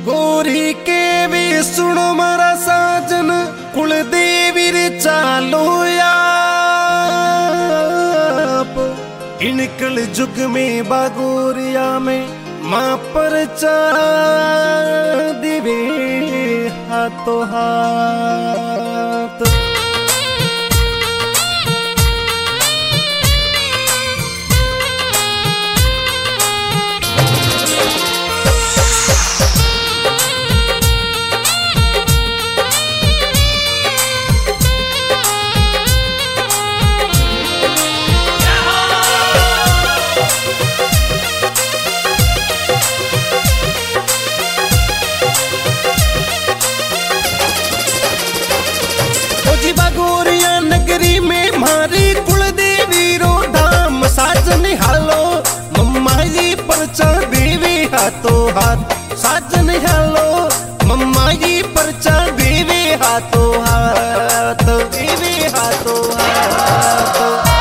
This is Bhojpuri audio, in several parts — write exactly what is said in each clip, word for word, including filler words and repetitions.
गोरी के भी सुनो मारा साजन कुल देवी रे चालो आप इनकल जुग में बागोरिया में माँ पर चा दिवे हाथों हाथ। बागोरिया नगरी में मारी कुल देवी रो धाम साजन हालो मम्मा जी परचा देवी हाथों हाथ। साजन हालो मम्मा जी परचा देवी हाथों हाथ देवी हाथों हाथ।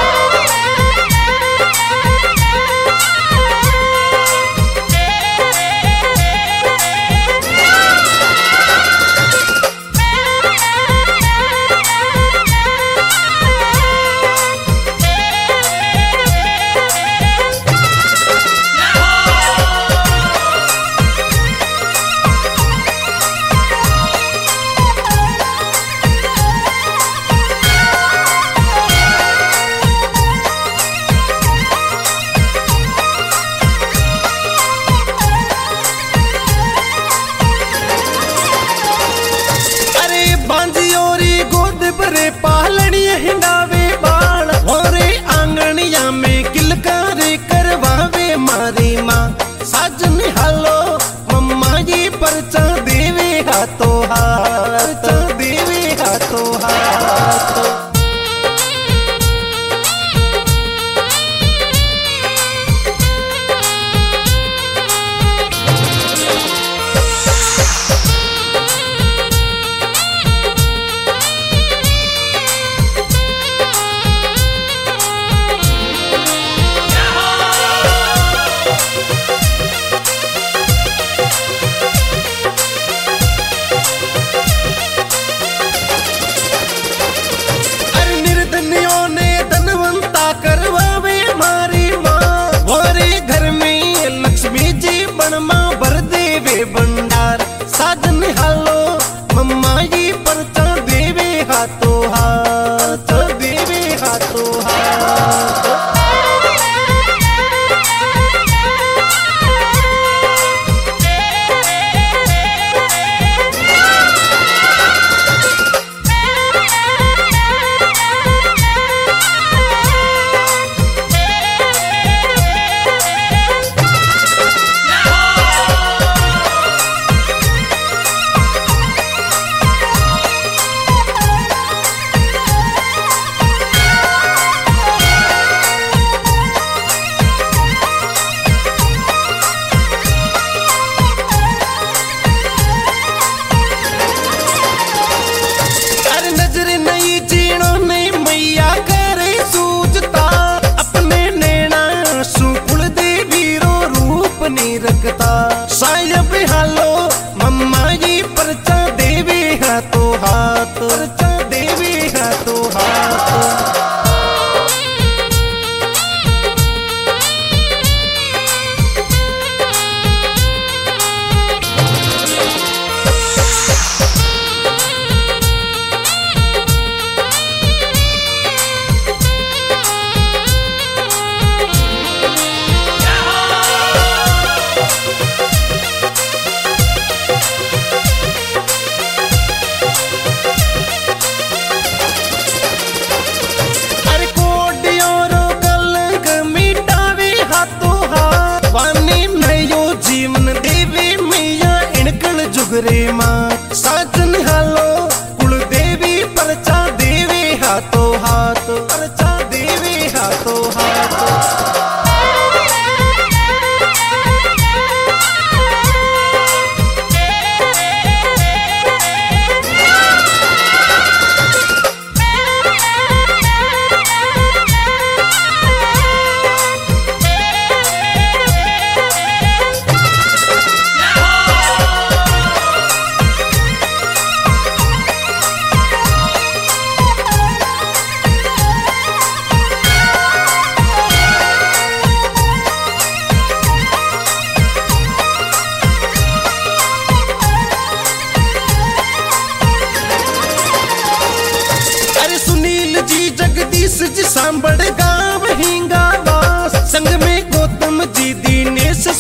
पालनी हिंडावे बाल होरे आंगनिया में किलकारी करवावे मारी माँ। साजन हालो मम्मा जी परचा देवी हाथों हाथ देवी हाथों हाथ। करवावे मारी माँ भोरे घर में लक्ष्मी जी बनमा भर देवे भंडार। साजन हालो मम्मा जी परचा देवे हाथों हाथ देवे हाथों हाथ। रखता सायब हालो मम्मा जी परचा देवी हाथों हाथ परचा देवी हाथों हाथ। जुगरे माँ साजन हालो कुल देवी परचा देवी हाथों हाथ परचा देवी हाथों हाथ।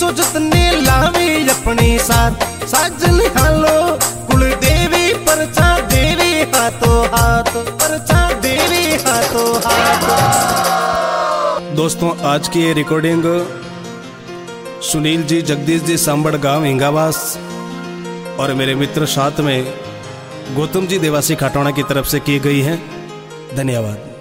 सो जतने लावे अपने साथ साजन हालो कुल देवी परचा देवी हाथों हाथ परचा देवी हाथों हाथ। दोस्तों आज की ये रिकॉर्डिंग सुनील जी जगदीश जी सांबड़ गांव हिंगावास और मेरे मित्र साथ में गौतम जी देवासी खाटौना की तरफ से की गई है। धन्यवाद।